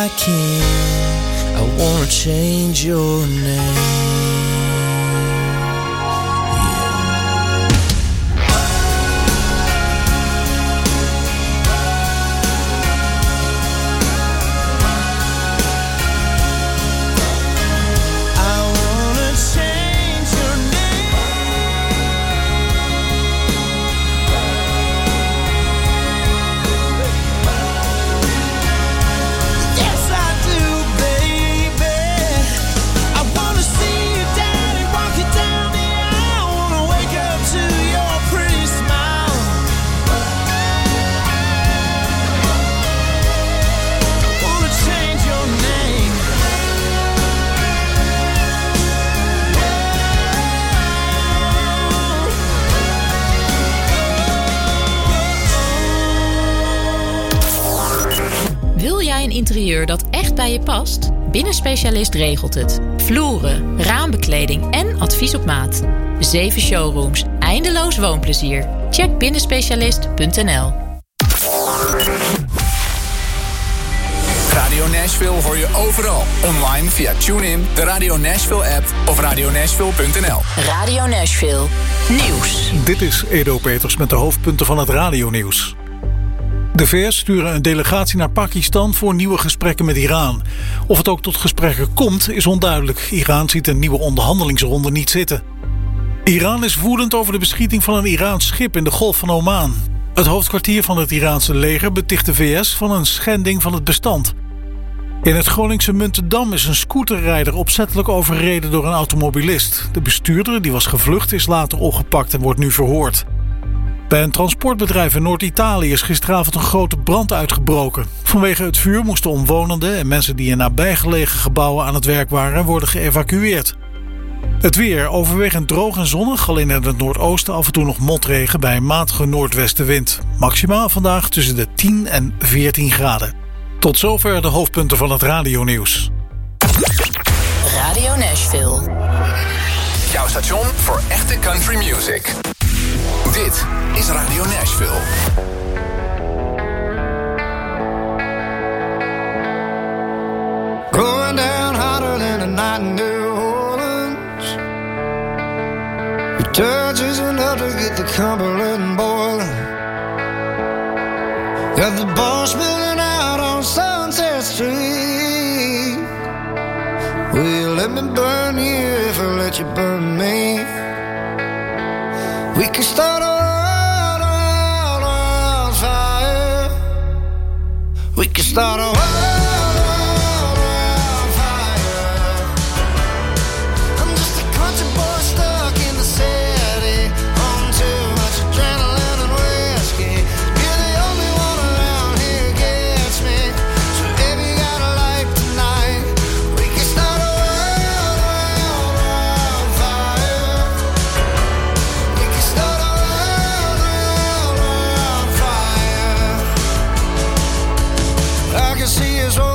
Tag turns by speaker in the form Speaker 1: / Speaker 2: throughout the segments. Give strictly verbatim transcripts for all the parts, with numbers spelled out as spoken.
Speaker 1: I can, I wanna change your name.
Speaker 2: Interieur dat echt bij je past? Binnenspecialist regelt het. Vloeren, raambekleding en advies op maat. Zeven showrooms, eindeloos woonplezier. Check binnenspecialist punt n l.
Speaker 3: Radio Nashville hoor je overal. Online via TuneIn, de Radio Nashville app of radio nashville punt n l.
Speaker 2: Radio Nashville. Nieuws.
Speaker 4: Dit is Edo Peters met de hoofdpunten van het radionieuws. De V S sturen een delegatie naar Pakistan voor nieuwe gesprekken met Iran. Of het ook tot gesprekken komt, is onduidelijk. Iran ziet een nieuwe onderhandelingsronde niet zitten. Iran is woedend over de beschieting van een Iraans schip in de Golf van Oman. Het hoofdkwartier van het Iraanse leger beticht de V S van een schending van het bestand. In het Groningse Muntendam is een scooterrijder opzettelijk overreden door een automobilist. De bestuurder, die was gevlucht, is later opgepakt en wordt nu verhoord. Bij een transportbedrijf in Noord-Italië is gisteravond een grote brand uitgebroken. Vanwege het vuur moesten omwonenden en mensen die in nabijgelegen gebouwen aan het werk waren worden geëvacueerd. Het weer overwegend droog en zonnig, alleen in het noordoosten af en toe nog motregen bij een matige noordwestenwind. Maximaal vandaag tussen de tien en veertien graden. Tot zover de hoofdpunten van het radionieuws.
Speaker 2: Radio Nashville.
Speaker 3: Jouw station voor echte country music. Dit is Radio Nashville.
Speaker 5: Going down hotter than a night in New Orleans. Your touch is enough to get the Cumberland boiling. Got the bar spilling out on Sunset Street. Will you let me burn you if I let you burn me? We can start a world, world, world fire. We can start a world, world, world fire. I'm just a country boy stuck in the city on too much adrenaline and whiskey. You're the only one around here who gets me. So if you got a life tonight, we can start a world, world, world fire. We can start a world, world, world fire. I can see us all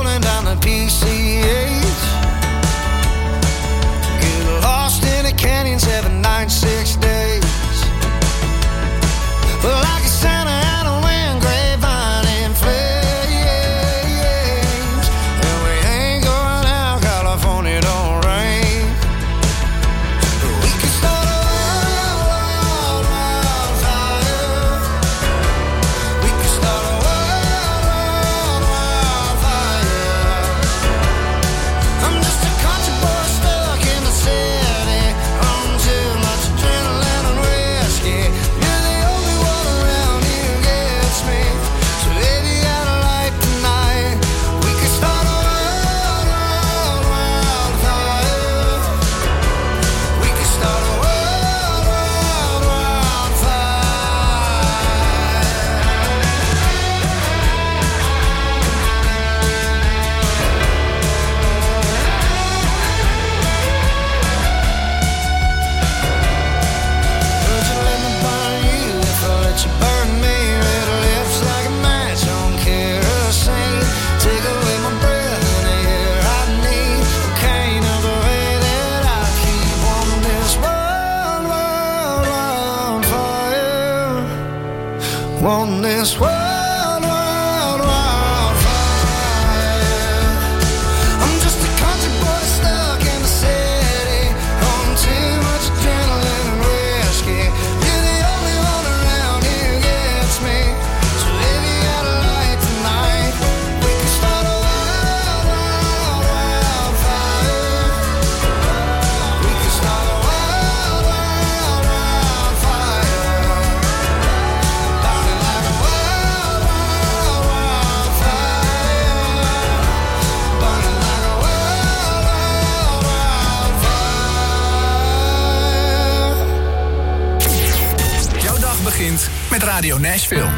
Speaker 3: Radio Nashville.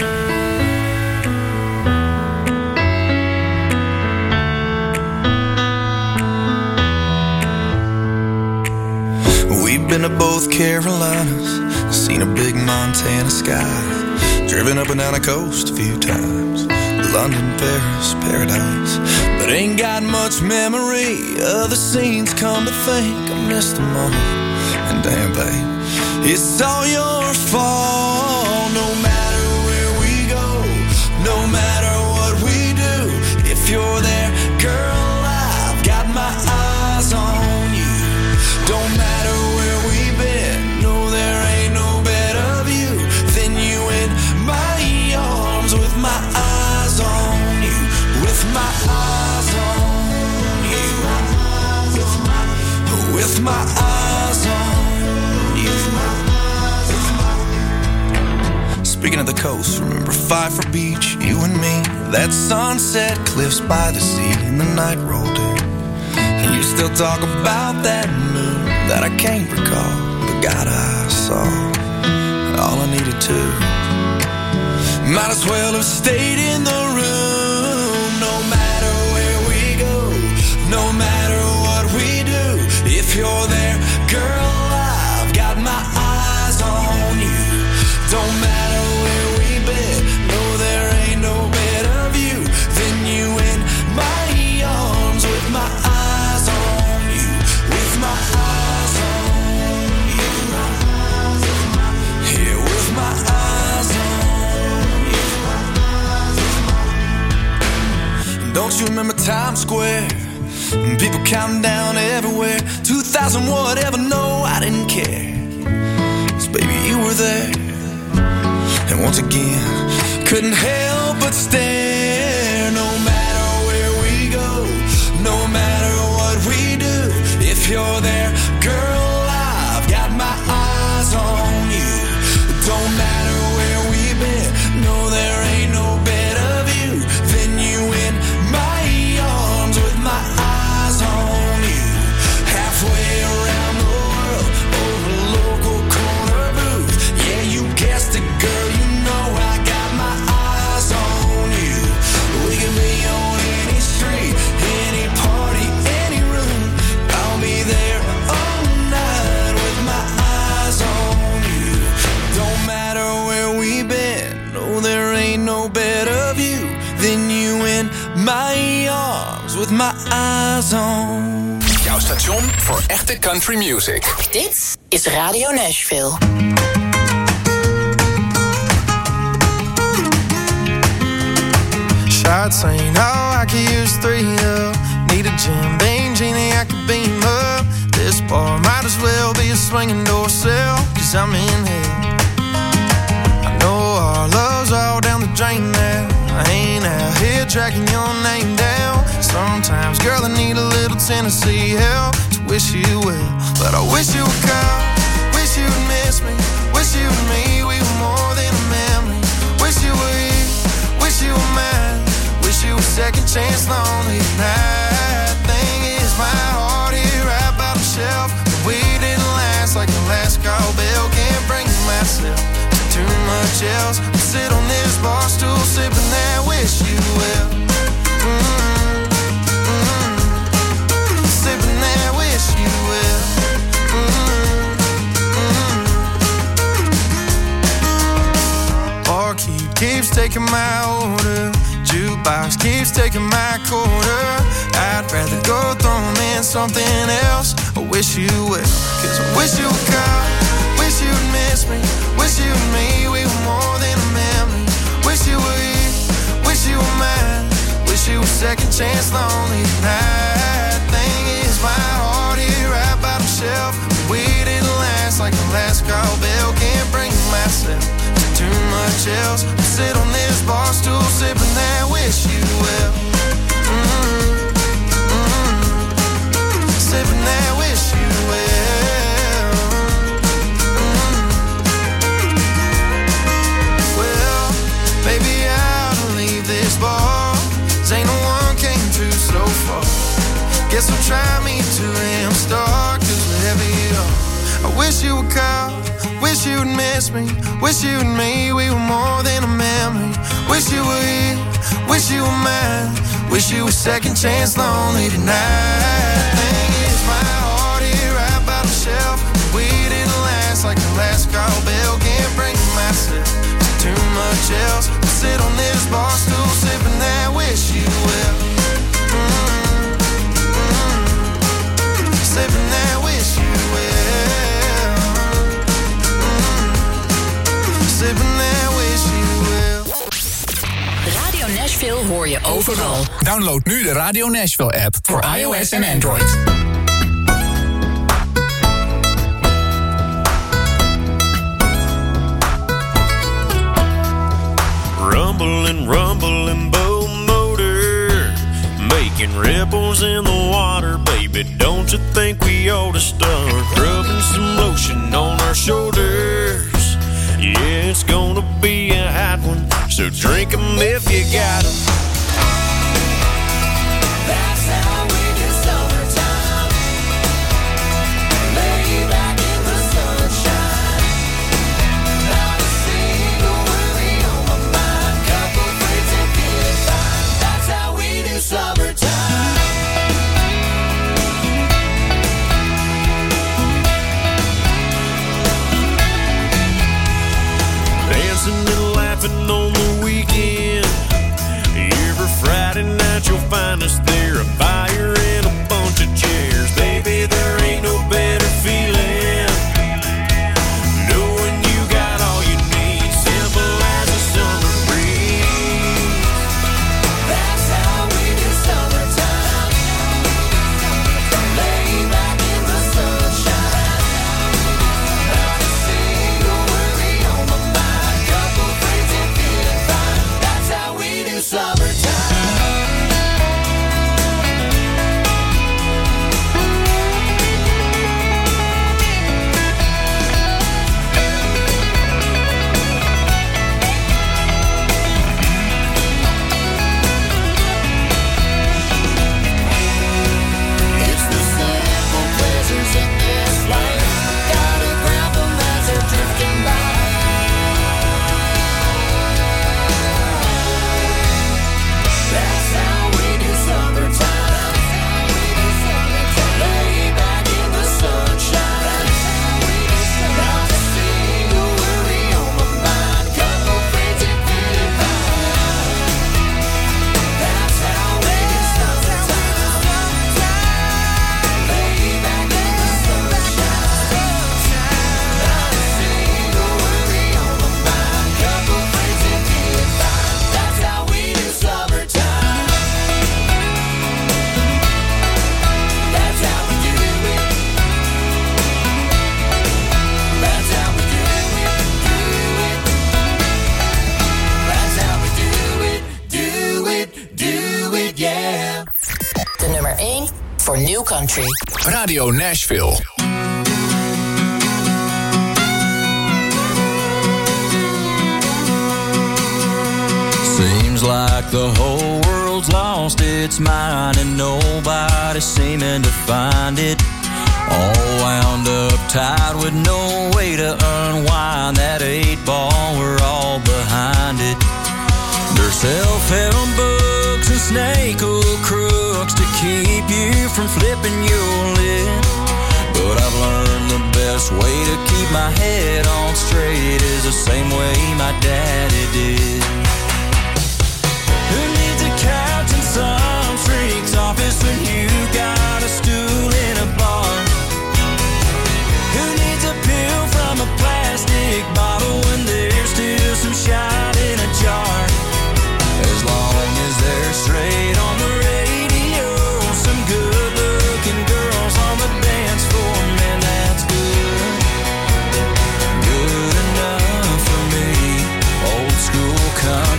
Speaker 6: We've been to both Carolinas, seen a big Montana sky, driven up and down the coast a few times, London, Paris, paradise, but ain't got much memory of the scenes. Come to think, I missed them all, and damn babe, it's all your fault. No matter where we go, no matter what we do, if you're there, girl, I've got my eyes on you. Don't matter where we've been, no, there ain't no better view than you in my arms, with my eyes on you, with my eyes on you, with my eyes on you. Speaking of the coast, remember Pfeiffer Beach, you and me, that sunset, cliffs by the sea, and the night rolled in, and you still talk about that moon that I can't recall, but God, I saw all I needed to. Might as well have stayed in the room. No matter where we go, no matter what we do, if you're there, girl, I've got my eyes on you. Don't matter where we've been, no, there ain't no better view than you in my arms, with my eyes on you, with my eyes on you, yeah, with my eyes on you. Don't you remember Times Square? People counting down everywhere, two thousand whatever, no, I didn't care, 'cause baby, you were there. And once again, couldn't help but stare. No matter where we go, no matter what we do, if you're there, girl, I've got my eyes on you. Don't matter where we've been, no, there ain't no better view than you in my arms, with my eyes on you. Halfway around the world, over local corner booth, yeah, you guessed it, girl, you know I got my eyes on you. We can be on any street, any party, any room, I'll be there all night, with my eyes on you. Don't matter where we've been, no, there ain't no better view than you in my arms, with my eyes on.
Speaker 3: Jouw station voor echte country music.
Speaker 2: Dit is Radio Nashville.
Speaker 5: Shots saying, oh, I could use three up. Need a Jim Beam genie, I could beam up. This bar might as well be a swinging door cell, 'cause I'm in hell. I know our love's all down the drain now. I ain't out here tracking your name down. Sometimes, girl, I need a little Tennessee help to wish you well, but I wish you would come, wish you would miss me, wish you and me, we were more than a memory. Wish you were here, wish you were mine, wish you were second chance lonely. That thing is my heart here right by the shelf. We didn't last like the last call bell. Can't bring myself to too much else. Sit on this bar stool sipping that wish you well. Mm-hmm. Mm-hmm. Sipping that wish you well. Mm-hmm. Mm-hmm. Barkeep keeps taking my order, jukebox keeps taking my quarter. I'd rather go throwing in something else. I wish you well, 'cause I wish you would come, wish you would miss me, wish you and me, we were more than a memory. Wish you were here, wish you were mine, wish you were second chance lonely. That thing is my heart here right by the shelf. We didn't last like the last call bell. Can't bring myself to too much else. Sit on this bar stool sipping that wish you well. Mm-hmm. Mm-hmm. Sipping that wish you well. Mm-hmm. Well, maybe I'll leave this bar, 'cause ain't no one came through so far. Guess we'll try me to am star, 'cause wherever you are, I wish you would come, Wish you would miss me. Wish you and me, we were more than a memory. Wish you were here. Wish you were mine. Wish you were second chance lonely tonight. Thing is, my heart here right by the shelf. We didn't last like the last call bell. Can't bring myself to too much else. Sit on this bar stool sipping that wish you will. Mm-hmm. Mm-hmm. Sipping that wish you will. Mm-hmm. Sipping that wish you will.
Speaker 2: Radio Nashville hoor je overal.
Speaker 3: Download nu de Radio Nashville app voor iOS en Android.
Speaker 7: Rumbling, rumbling boat motor, making ripples in the water. Baby, don't you think we ought to start rubbing some lotion on our shoulders? Yeah, it's gonna be a hot one, so drink 'em if you got 'em.
Speaker 8: That's how we do summertime. Lay back in the sunshine. Not a single worry on my mind. Couple friends and feeling fine. That's how we do summertime.
Speaker 7: Dancing and laughing on the weekend. Every Friday night you'll find us there, a fire and a bunch of chairs. Baby, there ain't no better feeling, knowing you got all you need, simple as a summer breeze.
Speaker 8: That's how we do summertime. Lay back in the sunshine. Not a single worry on my mind. Couple friends and feeling fine. That's how we do summertime. It's the simple pleasures in this life. Gotta grab 'em as they're drifting by. That's how we do summertime. Lay back in the sunshine. Not a single worry on my mind. Couple friends and feeling fine. That's how we do summertime. Lay back in the sunshine. Not a single worry on my mind. Couple friends and feeling fine. That's how we do summertime. That's how we do it. That's how we do it, do it. That's how we do it, do it, do it, yeah.
Speaker 2: De nummer één voor New Country.
Speaker 3: Radio Nashville.
Speaker 1: Seems like the whole world's lost its mind and nobody's seeming to find it. All wound up tight with no way to unwind that eight ball, we're all behind it. There's self-help books and snake oil crooks to keep you from flipping your lid. But I've learned the best way to keep my head on straight is the same way my daddy did. Who needs a couch in some freak's office when you got a stool in a bar? Who needs a pill from a plastic bottle when there's still some shine in a jar? As long as they're straight on the radio, some good-looking girls on the dance floor, man, that's good. Good enough for me, old school country.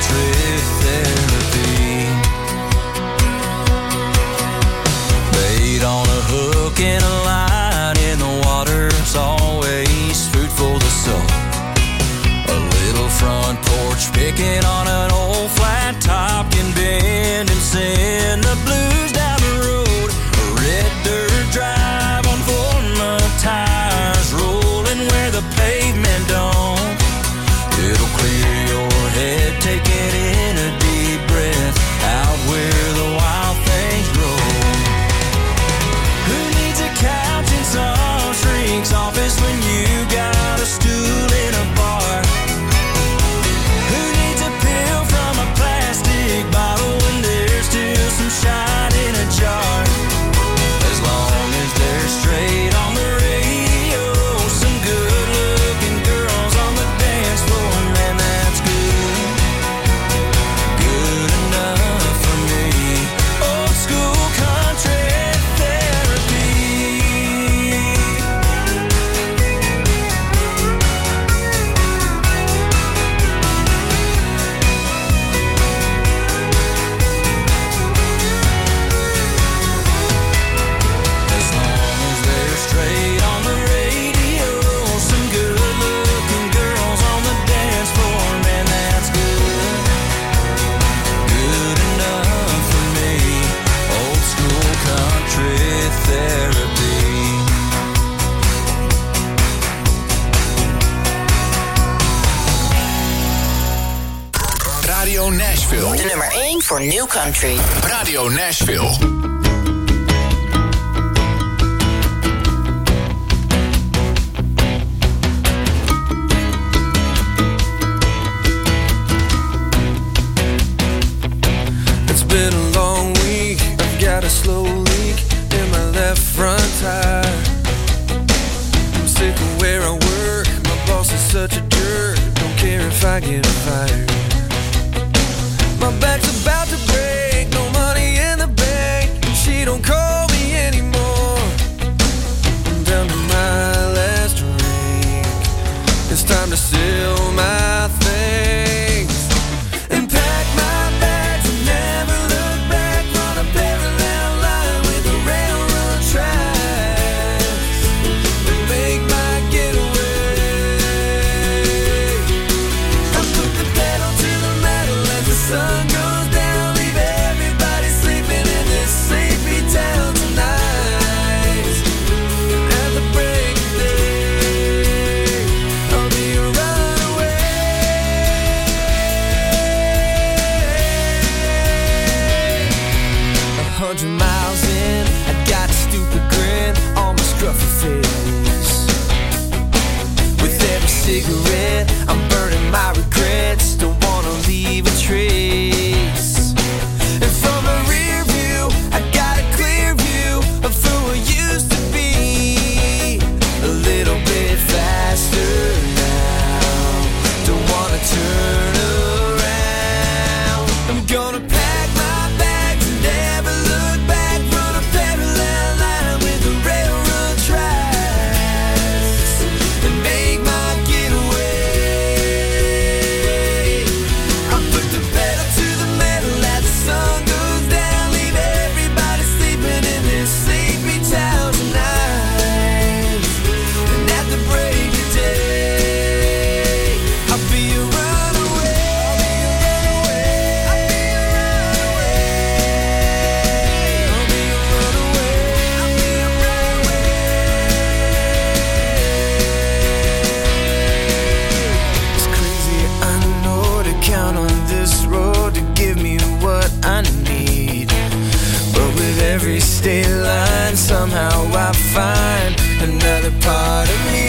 Speaker 3: Nashville.
Speaker 9: De nummer één voor New Country.
Speaker 3: Radio Nashville.
Speaker 10: It's been a long week. I've got a slow leak in my left front tire. I'm sick of where I work. My boss is such a jerk. Don't care if I get fired. My back's about to break. No money in the bank. She don't call me anymore. I'm down to my last drink. It's time to sell my things and pack my bags and never look back. Run a parallel line with the railroad tracks and make my getaway. I put the pedal to the metal as the sun goes down. Leave everybody sleeping in this sleepy town tonight. And at the break of day, I'll be a runaway. A hundred miles in, I got a stupid grin on my scruffy face. With every cigarette, I'm burning my regrets. Don't wanna leave a trace. And from a rear view, I got a clear view of who I used to be. A little bit faster now. Don't wanna turn around. I'm gonna pack my bags and never look back. Run a parallel line with the railroad tracks and make my getaway. I put the pedal to the metal as the sun goes down. Leave everybody sleeping in this sleepy town tonight. And at the break of day, I'll be a runaway. I'll be a runaway. I'll be a runaway. I'll be a runaway. It's crazy, I know, to count on this road to give me what I need. But with every state line, somehow I find another part of me.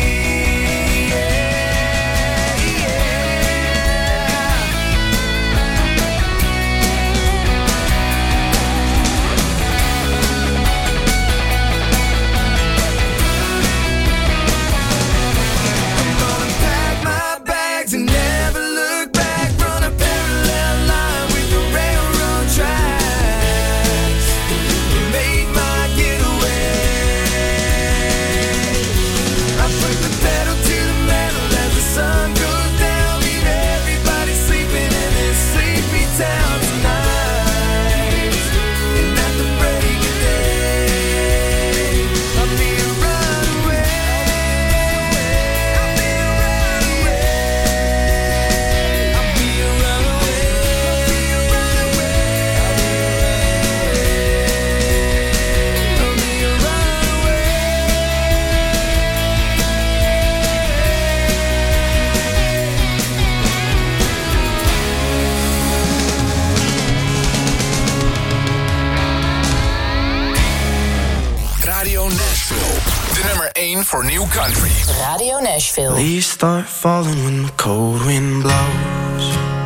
Speaker 10: I'm gonna pack my bags and never look back. Run a parallel line with the railroad tracks. Make my getaway. I put the pedal to the metal as the sun goes down. Leave everybody sleeping in this sleepy town tonight. And at the break of day, I'll be a runaway. I'll be a runaway. I'll be a runaway. I'll be a runaway. I'll be a runaway.
Speaker 3: Radio Nashville. De nummer één voor New Country.
Speaker 9: Radio Nashville.
Speaker 10: Leaves start falling when the cold wind blows,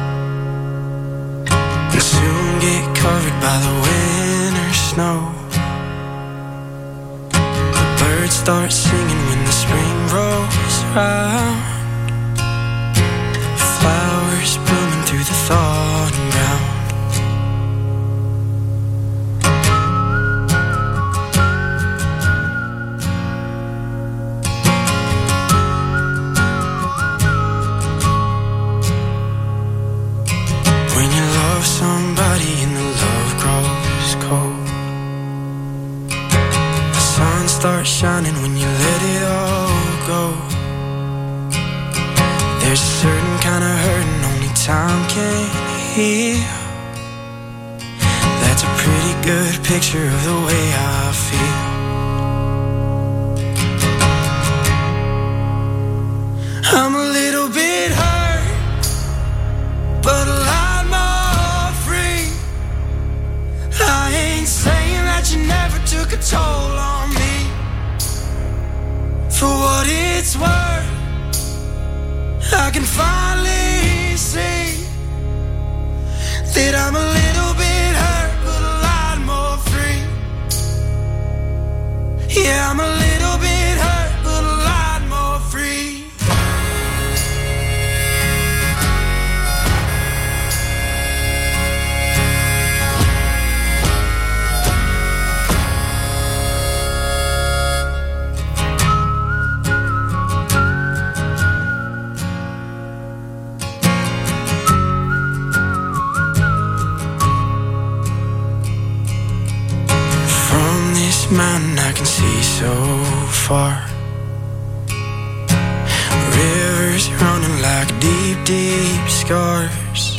Speaker 10: and soon get covered by the winter snow. The birds start singing when the spring rolls around. Flowers blooming through the thawing ground. When you love somebody and the love grows cold, the sun starts shining when you let it all go. There's a certain kind of hurting only time can heal. That's a pretty good picture of the way I feel. I'm a little bit hurt, but a lot more
Speaker 5: that I'm a little bit hurt, but a lot more free. Yeah, I'm a little bit hurt, but a lot more free. Mountain I can see so far. Rivers running like deep, deep scars,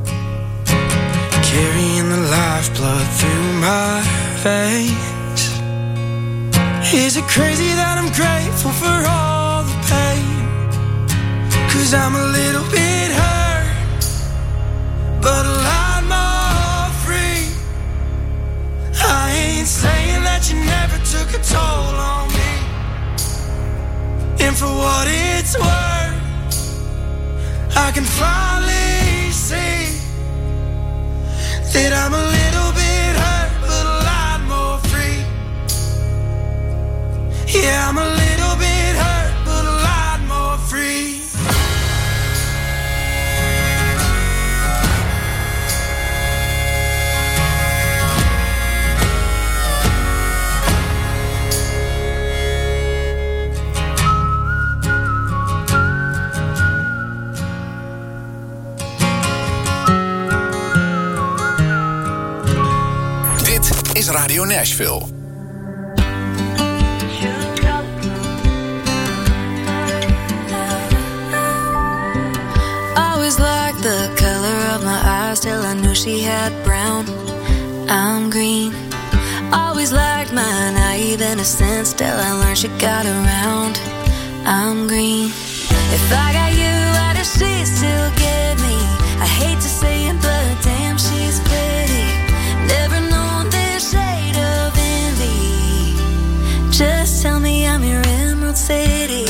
Speaker 5: carrying the lifeblood through my veins. Is it crazy that I'm grateful for all the pain? 'Cause I'm a little bit hurt, but a lot more free. I ain't saying that you never took a toll on me, and for what it's worth, I can finally see that I'm a little bit hurt, but a lot more free. Yeah, I'm a little bit hurt, but a lot more free.
Speaker 3: Is Radio Nashville.
Speaker 11: Always liked the color of my eyes till I knew she had brown. I'm green. Always liked my naive innocence till I learned she got around. I'm green. If I got you, why does she still get me? I hate to say it, but damn, she's pretty. Never known this shade of envy. Just tell me I'm your Emerald City.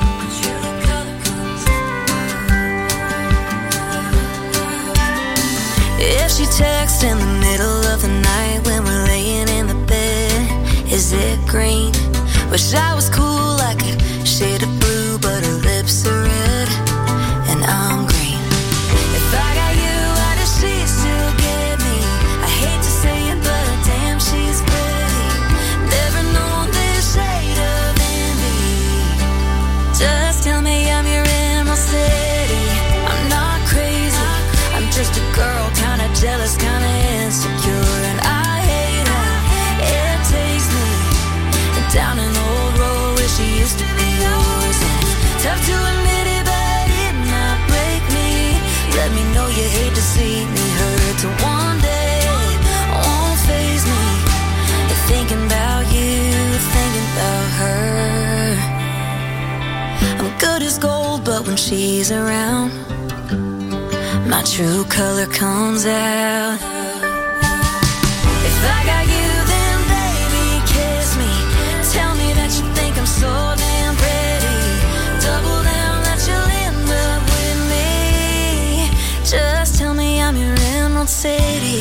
Speaker 11: If she texts in the middle of the night when we're laying in the bed, is it green? Wish I was cool like a shade of blue, but her lips are red, and I'm green. If I got you, why does she still get me? I hate to say it, but damn, she's pretty. Never known this shade of envy. Just tell me I'm your Emerald City. I'm not crazy, I'm just a girl, kinda jealous, kinda insecure, and I hate how it takes me down an old road where she used to be yours. And it's tough to admit it, but it did not break me. Let me know you hate to see me hurt. So one day won't faze me. And thinking about you, thinking about her. I'm good as gold, but when she's around, my true color comes out. If I got you, then baby, kiss me. Tell me that you think I'm so damn pretty. Double down that you'll end up with me. Just tell me I'm your Emerald City.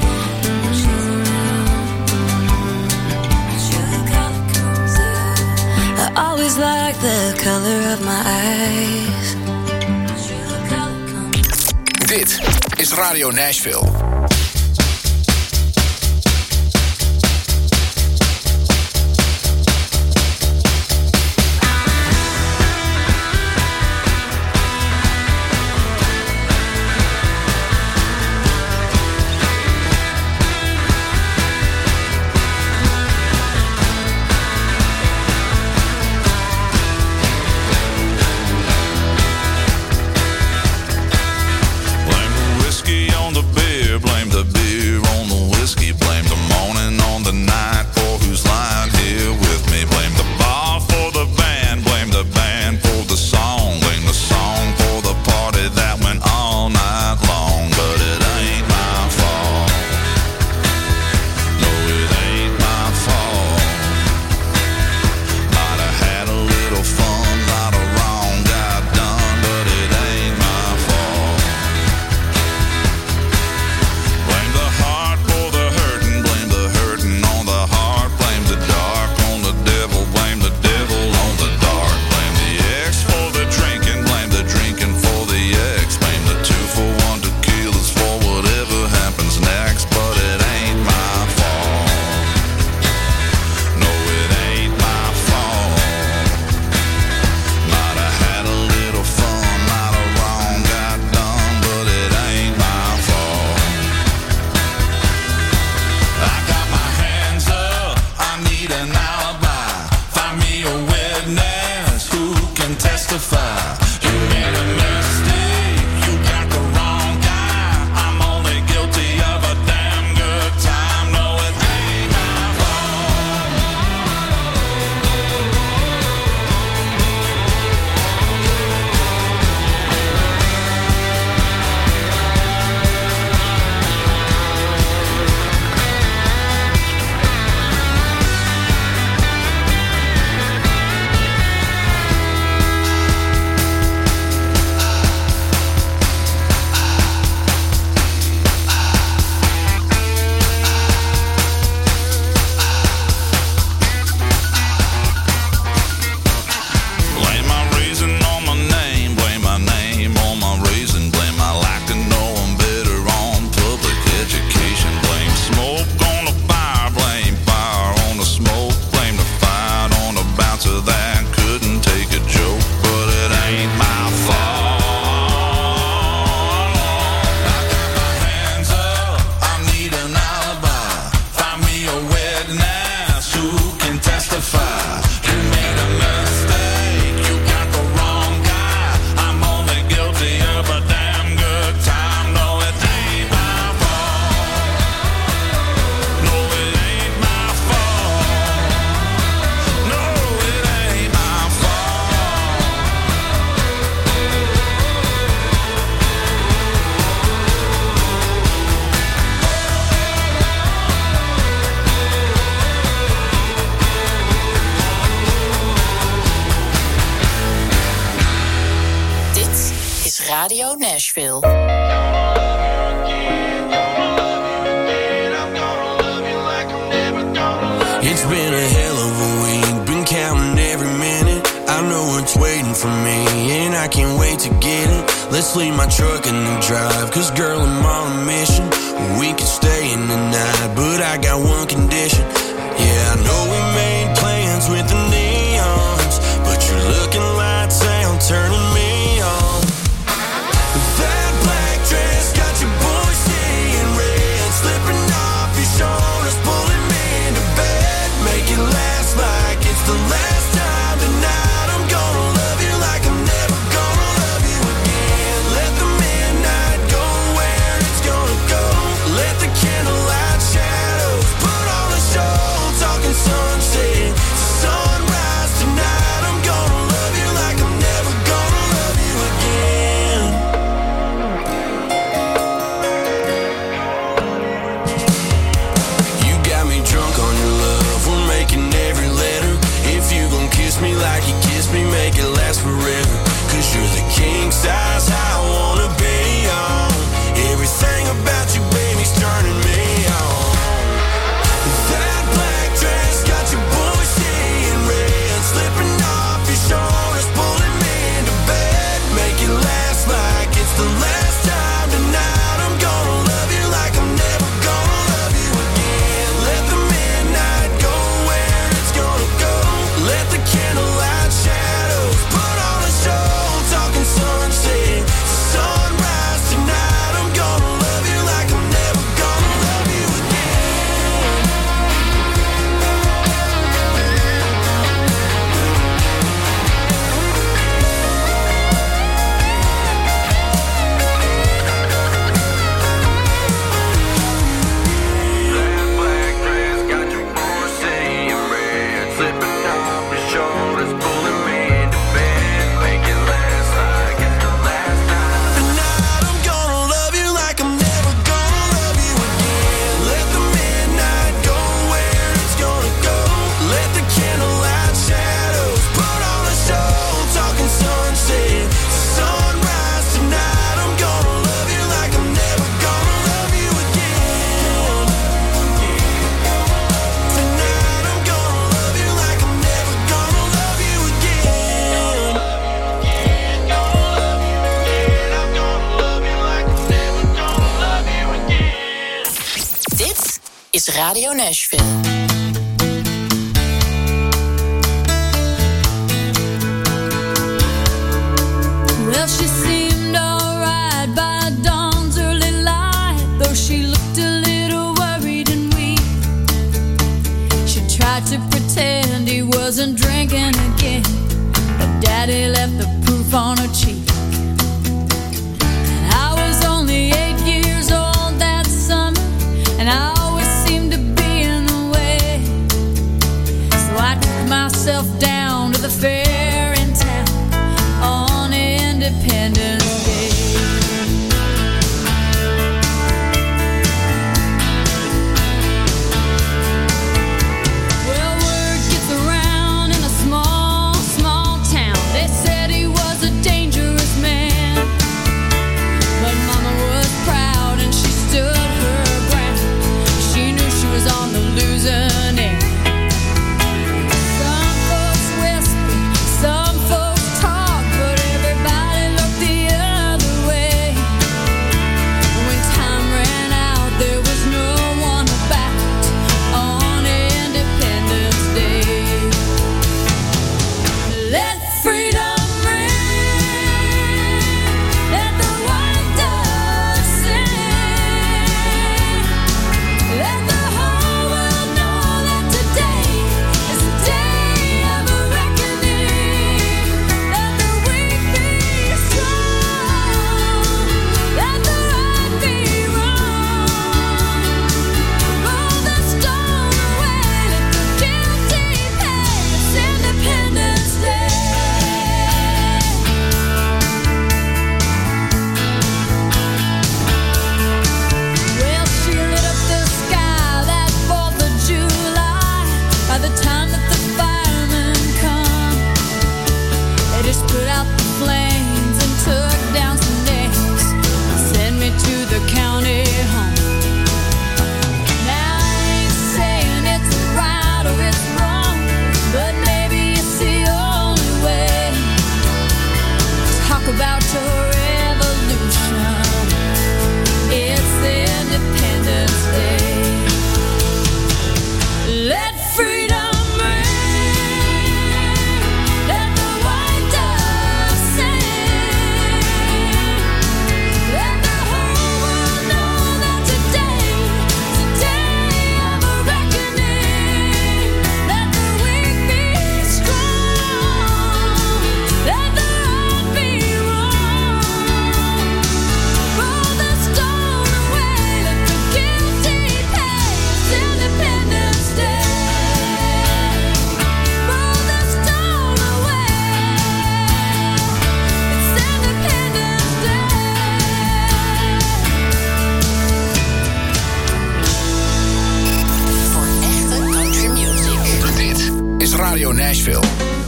Speaker 11: Mm-hmm. I always like the color of my eyes.
Speaker 3: Dit is Radio Nashville.
Speaker 7: Whiskey on the bib,
Speaker 9: Radio Nashville.
Speaker 10: It's been a hell of a week, been counting every minute. I know it's waiting for me, and I can't wait to get it. Let's leave my truck in the drive, cause girl, I'm on a mission. We could stay in the night, but I got one condition. Yeah, I know we made plans with the neons, but your looking lights out turning me on. That black dress got your boy seeing red, slipping off your shoulders, pulling me into bed. Make it last like it's the last time tonight. I'm gonna love you like I'm never gonna love you again. Let the midnight go where it's gonna go. Let the candlelight shadows put on a show. Talking sunset, sunrise tonight. I'm gonna love you like I'm never gonna love you again. You got me drunk on your love, we're making every letter. If you gon' kiss me like you kissed me, make it last forever. Cause you're the king size I wanna be on. Everything about you, baby's turning me on. That black dress got your boy seeing red, slipping off your shoulders, pulling me into bed. Make it last like it's the last time tonight. I'm gonna love you like I'm never gonna love you again. Let the midnight go where it's gonna go. Let the candlelight shadows put on a show. Talking sunset, sunrise tonight. I'm gonna love you like I'm never gonna love you again. That black dress got your boy seeing red, slipping off your shoulders, pulling me into bed. Make it last like it's the last time. Tonight I'm gonna love you like I'm never gonna love you again. Let the midnight go where it's gonna go. Let the candlelight shadows put on a show. Talking sunset, sunrise tonight. I'm gonna love you like I'm never gonna love you again. Tonight I'm gonna love you like I'm never gonna love you again. I'm gonna love you like I'm never gonna love you again.
Speaker 9: Dit is Radio Nashville.
Speaker 12: Well, she seemed alright by dawn's early light, though she looked a little worried and weak. She tried to pretend he wasn't drinking again, but Daddy left the proof on her cheek. And I was only eight years old that summer, and I always seemed to be in the way. So I took myself down to the fair in town on Independence Day. Well, word gets around in a small, small town. They said he was a danger
Speaker 3: Nashville.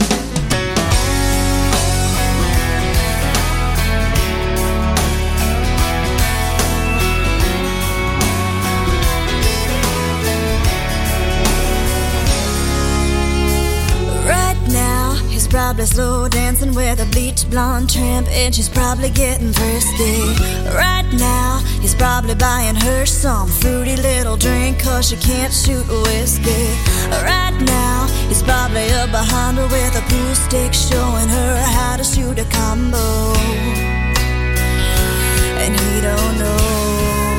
Speaker 11: He's probably slow dancing with a bleach blonde tramp, and she's probably getting thirsty. Right now, he's probably buying her some fruity little drink, cause she can't shoot whiskey. Right now, he's probably up behind her with a pool stick, showing her how to shoot a combo. And he don't know.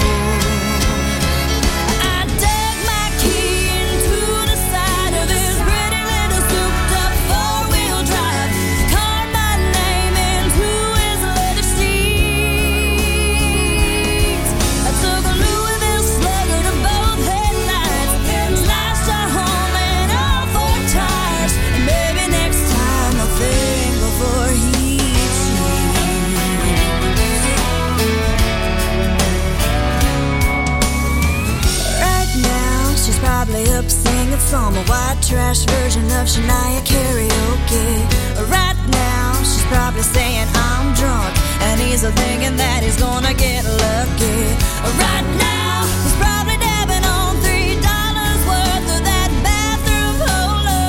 Speaker 11: Up singing some white trash version of Shania karaoke. Right now, she's probably saying I'm drunk, and he's thinking that he's gonna get lucky. Right now, he's probably dabbing on three dollars worth of that bathroom polo.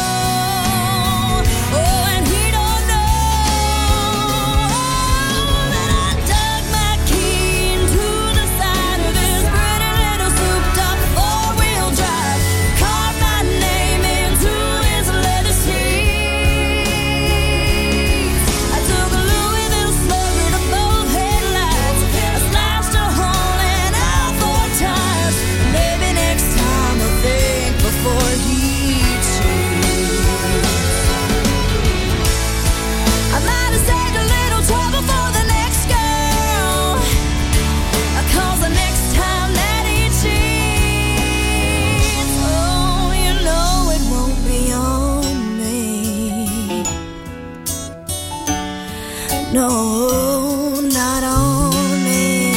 Speaker 11: Oh, and he don't know that I dug my key into the side of his pretty little souped-up four-wheel drive. No, not on me.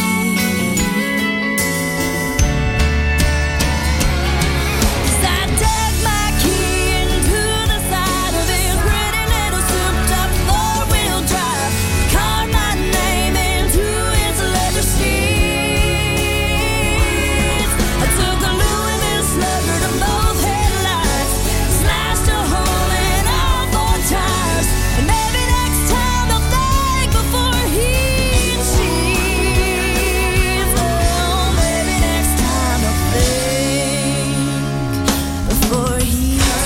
Speaker 11: 'Cause I dug my key into the side of his pretty little souped-up four-wheel drive. Carved my name into his leather seats. I took a Louisville slugger to both headlights, slashed a hole in all four tires, and maybe next time I'll think before he cheats. Oh, maybe next time I'll think before he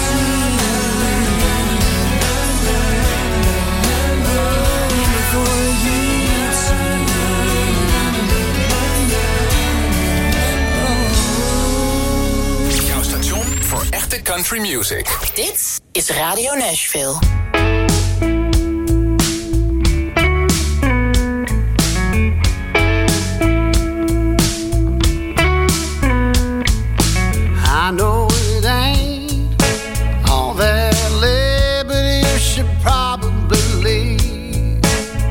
Speaker 3: Jouw station voor echte country music.
Speaker 9: Dit is Radio Nashville.
Speaker 5: I know it ain't all that liberty you should probably leave.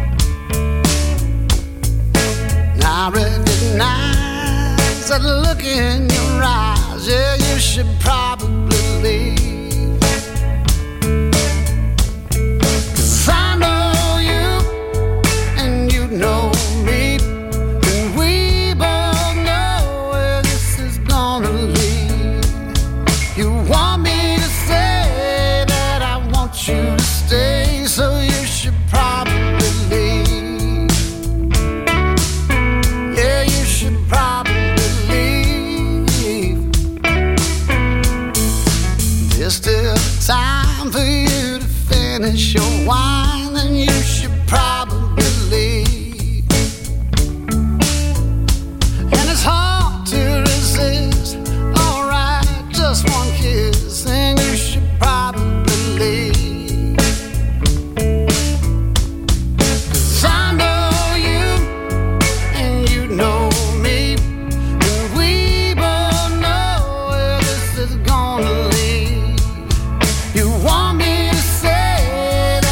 Speaker 5: And I recognize that look in your eyes, yeah, you should probably leave. 'Cause I know you and you know me, and we both know where this is gonna lead. You want me to say that I want you to stay, so you should probably leave. Yeah, you should probably leave. There's still time for you to finish your wine, and you should probably leave. And it's hard to resist. Alright, just one kiss, and you should probably leave. 'Cause I know you and you know me, and we both know where this is gonna lead. You want me to say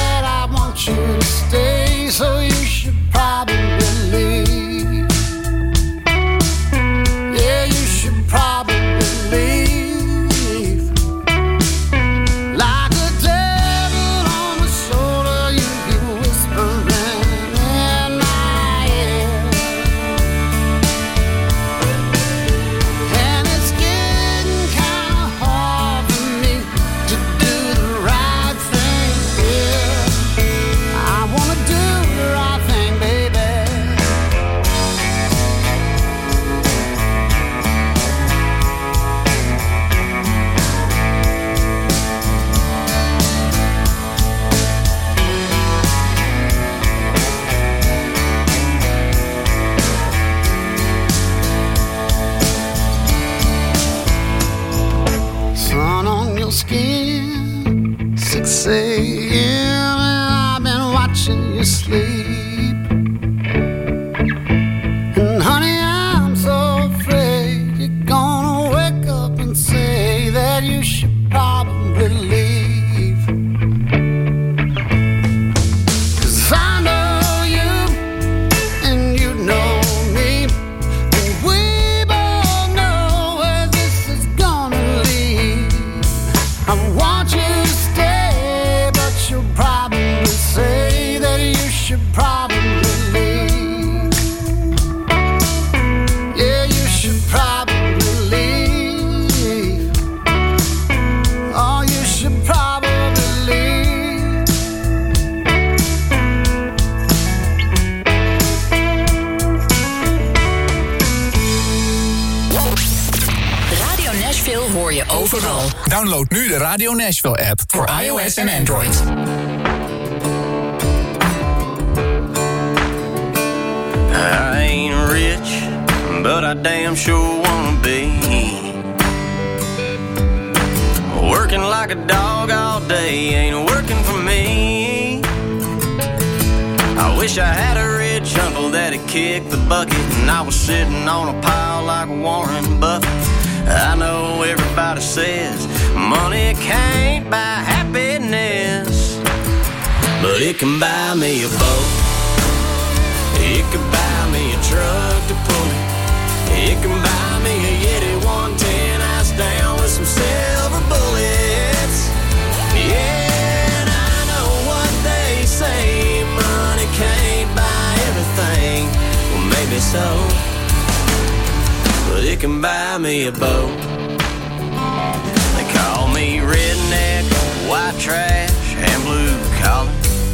Speaker 5: skin. six a.m. and I've been watching you sleep. And honey, I'm so afraid you're gonna wake up and say that you should probably leave. 'Cause I know you and you know me, and we both know where this is gonna lead. I want you to stay, but you'll probably say that you should probably leave. Yeah, you should probably leave. Oh, you should probably leave.
Speaker 2: Radio Nashville hoor je overal.
Speaker 3: Download nu de Radio Nashville app voor iOS en Android.
Speaker 7: I ain't rich, but I damn sure wanna be. Working like a dog all day ain't working for me. I wish I had a rich uncle that'd kick the bucket and I was sitting on a pile like Warren Buffett. I know everybody says money can't buy happiness, but it can buy me a boat. It can buy me a truck to pull it. It can buy me a Yeti one ten ice down with some silver bullets. Yeah, and I know what they say, money can't buy everything. Well, maybe so, but it can buy me a boat. They call me redneck, white trash, and blue collar,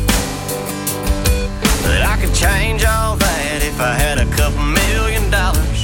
Speaker 7: but I could change all that if I had a couple million dollars.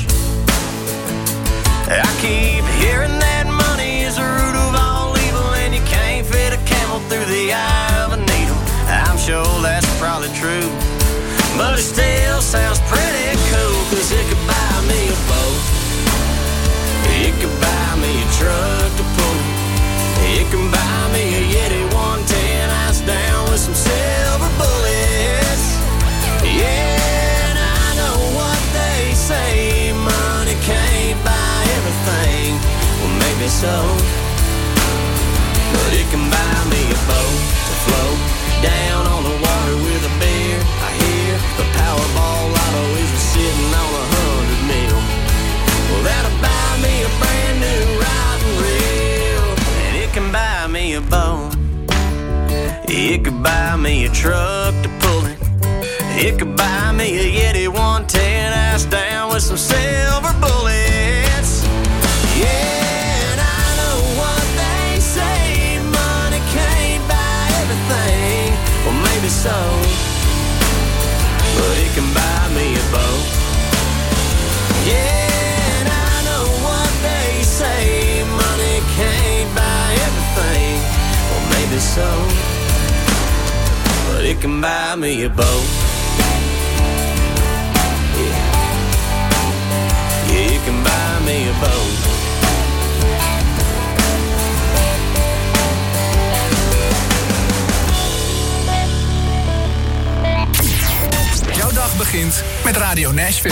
Speaker 7: I keep hearing that money is the root of all evil, and you can't fit a camel through the eye of a needle. I'm sure that's probably true, but it still sounds pretty cool, 'cause it could buy me a boat. It could buy me a truck to pull it. It can buy me a Yeti one ten ice down with some silver bullets. Yeah, and I know what they say, money can't buy everything. Well, maybe so, but it can buy me a boat to float down on the water with a beer. I hear the Powerball lotto is sitting on a hundred mil. Well, that'll buy me a brand new riding reel, and it can buy me a boat. It could buy me a truck to pull it. It could buy me a Yeti one ten ice down with some silver bullets. Yeah, and I know what they say, money can't buy everything. Well, maybe so, but it can buy me a boat. Yeah, and I know what they say, money can't buy everything. Well, maybe so, but it can buy me a boat. You can buy me a boat.
Speaker 3: Jouw dag begint met Radio Nashville.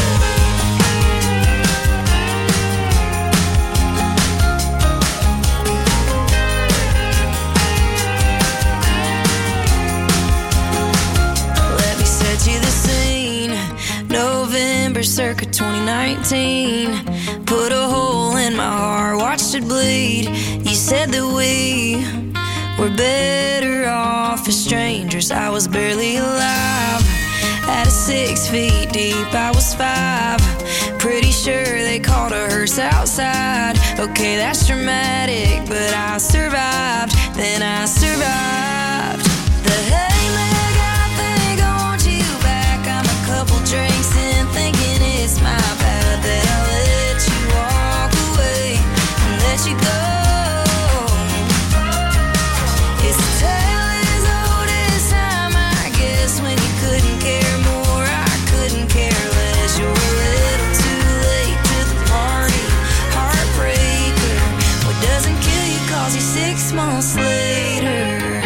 Speaker 11: Let me set you the scene. November circa twenty nineteen. Put a hole in my heart, watched it bleed. You said that we were better off as strangers. I was barely alive. At a six feet deep, I was five. Pretty sure they called a hearse outside. Okay, that's dramatic, but I survived. Then I survived. The hey leg, I think I want you back. I'm a couple drinks in, thinking it's my bad that I let you walk away and let you go. It's a tale as old as time, I guess, when you couldn't care more, I couldn't care less. You're a little too late to the party, heartbreaker. What doesn't kill you calls you sick. six months later.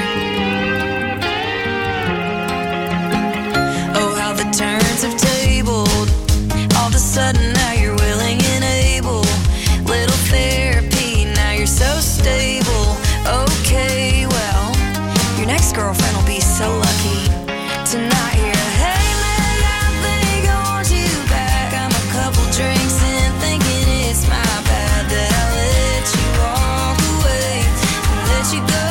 Speaker 11: Oh, how the turns have tabled. All of a sudden now you're willing and able. Little therapy, now you're so stable. Okay, well, your next girlfriend will be so lucky to not hear, hey man, I think I want you back. I'm a couple drinks in, thinking it's my bad that I let you walk away and let you go.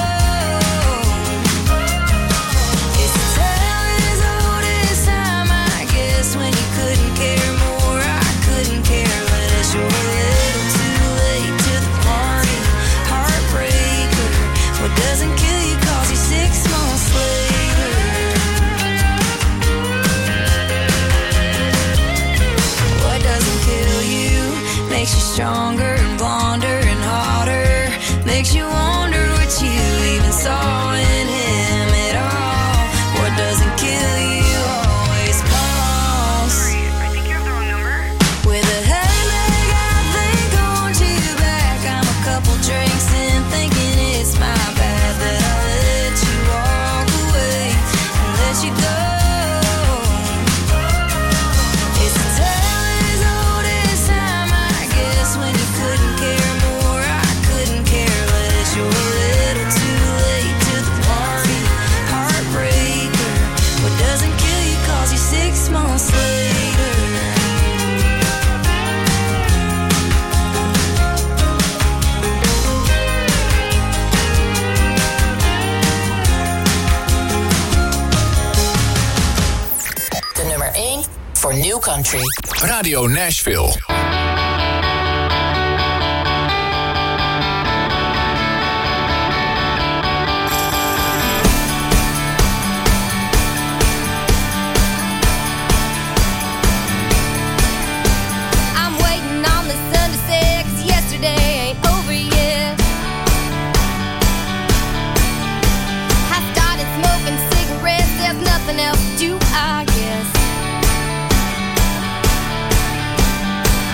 Speaker 11: It's a tale as old as time, I guess, when you couldn't care more. I couldn't care less. You're a little too late to the party. Heartbreaker, what doesn't kill you calls you six months later. What doesn't kill you makes you stronger and blonder and hotter. Makes you wonder what you even saw in him at all. What doesn't kill you always calls. I think you have the wrong number. With a hey Meg, I think I want you back. I'm a couple drinks in, thinking it's my bad that I let you walk away and let you go. It's a tale as old as time, I guess, when you couldn't care more. I couldn't care less. You're a little too late to the party. Heartbreaker, what doesn't kill you calls you six months later.
Speaker 9: De nummer één voor New Country.
Speaker 3: Radio Nashville.
Speaker 12: I'm waiting on the sun to set, 'cause yesterday ain't over yet. I started smoking cigarettes, there's nothing else to do, I guess.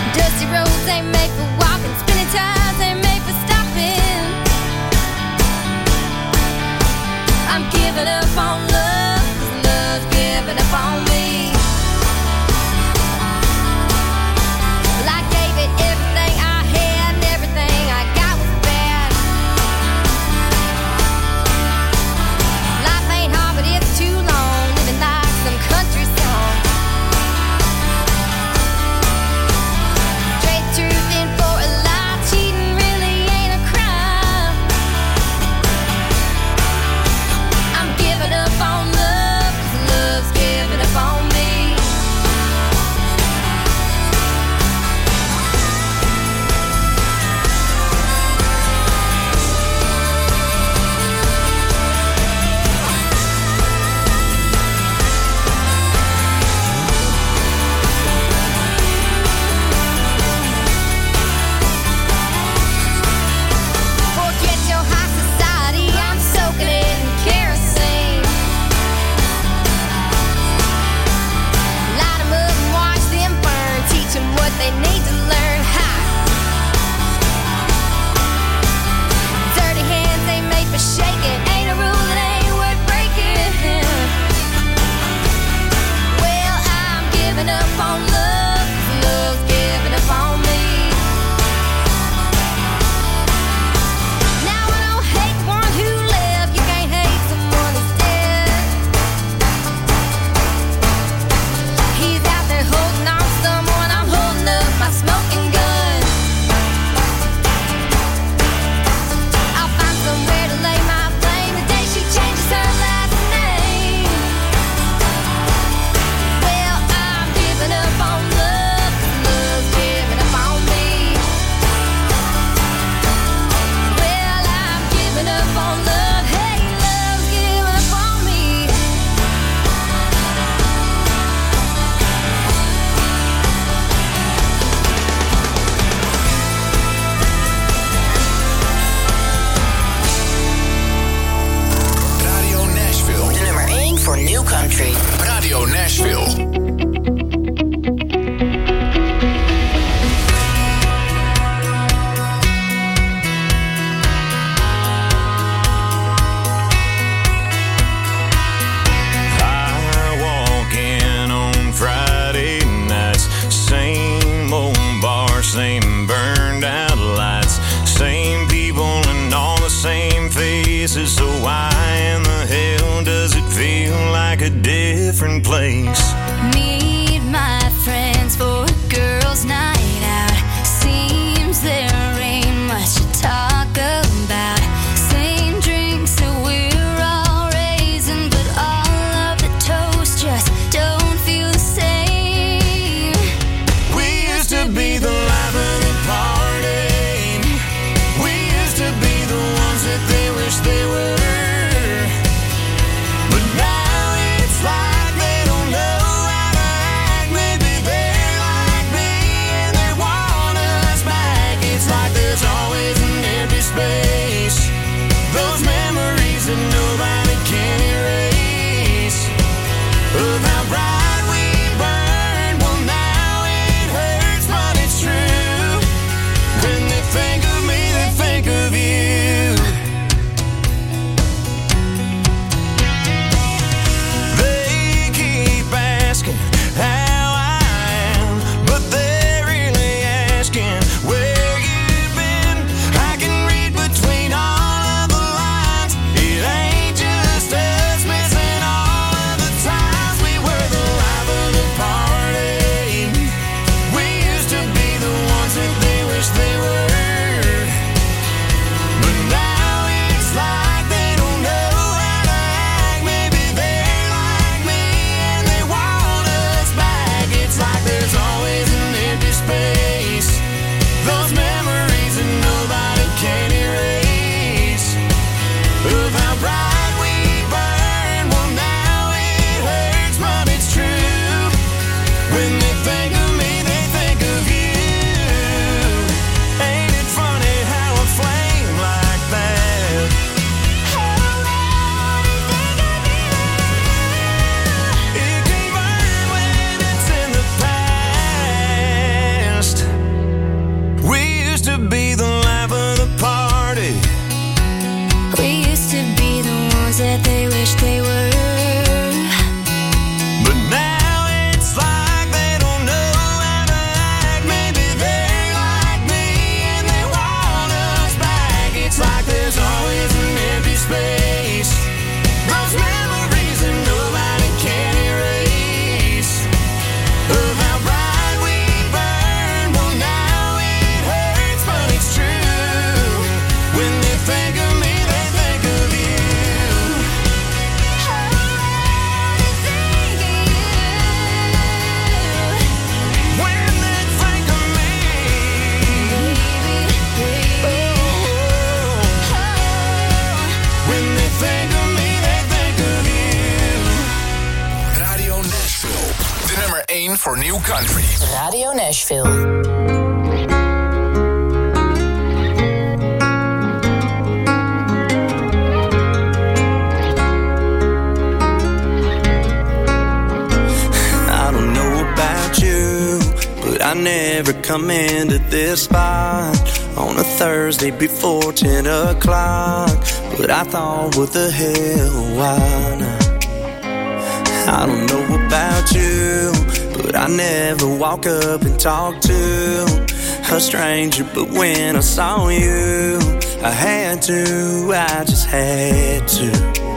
Speaker 13: place.
Speaker 12: Meet my friends for a girls' night out. Seems there ain't much to talk about. Same drinks that we're all raising, but all of the toast just don't feel the same.
Speaker 13: We used to be the life of the party. We used to be the ones that they wish they were. But now it's like they don't know how to act. Maybe they're like me and they want us back. It's like there's always an empty space. Those memories that nobody can erase. Of how bright we burned. Well, now it hurts, but it's true. When they think of me, they think of you. They keep asking how I am, but they're really asking where you've been. I can read between all of the lines. It ain't just us missing all of the times we were the life of the party. We used to be the ones that they wish they were. But now it's like they don't know how to act. Maybe they're like me and they want us back. It's like there's always an empty space. Those memories that nobody can erase. Of how bright we burned. Well, now it hurts, but it's true. When they think of me, they think of you. Ain't it funny how a flame like that? It can burn when it's in the past. We used to be the life of the party.
Speaker 12: We used to be the ones that they wish they were.
Speaker 13: But now it's like they don't know how to act. Maybe they're like me and they want us back. It's like there's always an empty space. Those memories that nobody can erase. Of how bright we burned. Well, now it hurts, but it's true. When they think of me, they think of you. When they think of me, when they think of me, they think of you.
Speaker 3: Radio Nashville. De nummer één voor New Country.
Speaker 9: Radio Nashville.
Speaker 10: I don't know about you, but I never come into this spot on a Thursday before ten o'clock. But I thought, what the hell, why not? I don't know about you, but I never walk up and talk to a stranger. But when I saw you, I had to, I just had to.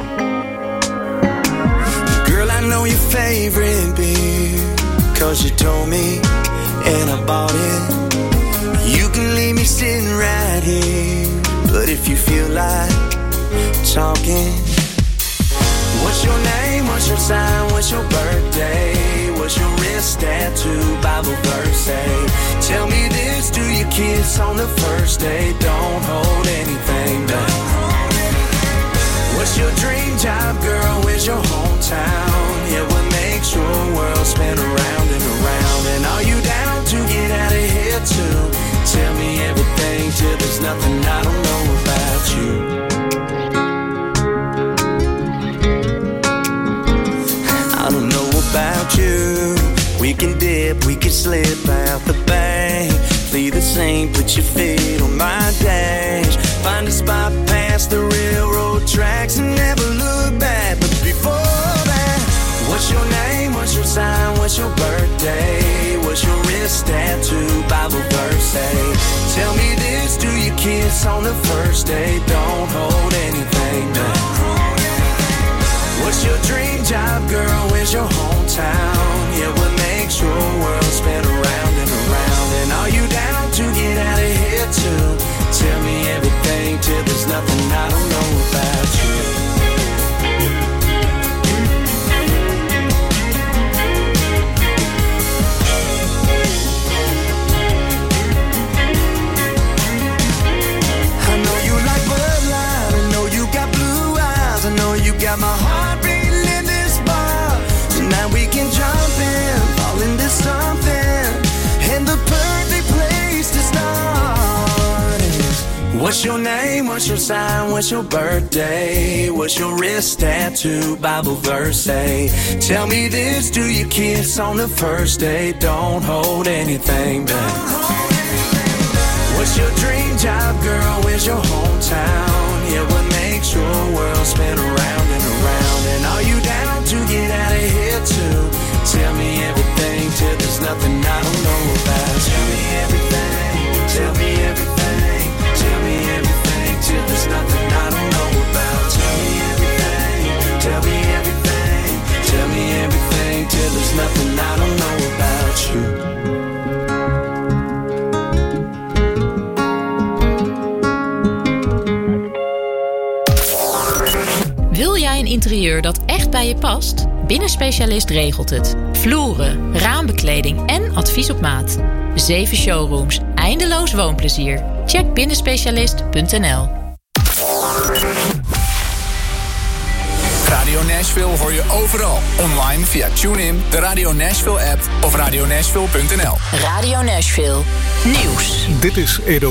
Speaker 10: Girl, I know your favorite beer, cause you told me, and I bought it. You can leave me sitting right here, but if you feel like talking, what's your name, what's your sign, what's your birthday, what's your wrist tattoo, Bible verse say? Tell me this, do you kiss on the first day? Don't hold anything back. What's your dream job, girl, where's your hometown? Yeah, what makes your world spin around and around? And are you down to get out of here too? Tell me everything till there's nothing I don't know about you. I don't know about you. We can dip, we can slip out the bank. Flee the same, put your feet on my dash. Find a spot past the railroad tracks and never look back. But before that, what's your name, what's your sign, what's your birthday, what's your wrist tattoo, Bible verse say? Tell me this, do you kiss on the first day? Don't hold anything back.
Speaker 13: What's your dream job, girl? Where's your hometown? Yeah, what makes your world spin around and around? And are you down to get out of here too? Tell me everything till there's nothing I don't know about you. I know you like Bud Light, I know you got blue eyes, I know you got my heart beating in this bar. Tonight we can jump in, fall into something, and the perfect place to start is, what's your name, what's your sign, what's your birthday, what's your wrist tattoo, Bible verse say? Tell me this, do you kiss on the first date? Don't hold anything back. What's your dream job, girl? Where's your hometown? Yeah, what makes your world spin around and around? And are you down to get out of here too? Tell me everything till there's nothing I don't know about. Tell me everything, tell me everything, tell me everything till there's nothing I don't know about. Tell me everything, tell me everything, tell me everything till there's nothing I don't know about you.
Speaker 2: Wil jij een interieur dat echt bij je past? Binnenspecialist regelt het. Vloeren, raambekleding en advies op maat. Zeven showrooms, eindeloos woonplezier. Check binnenspecialist punt n l.
Speaker 3: Radio Nashville hoor je overal. Online via TuneIn, de Radio Nashville app of radio nashville punt n l.
Speaker 2: Radio Nashville. Nieuws.
Speaker 4: Dit is Edo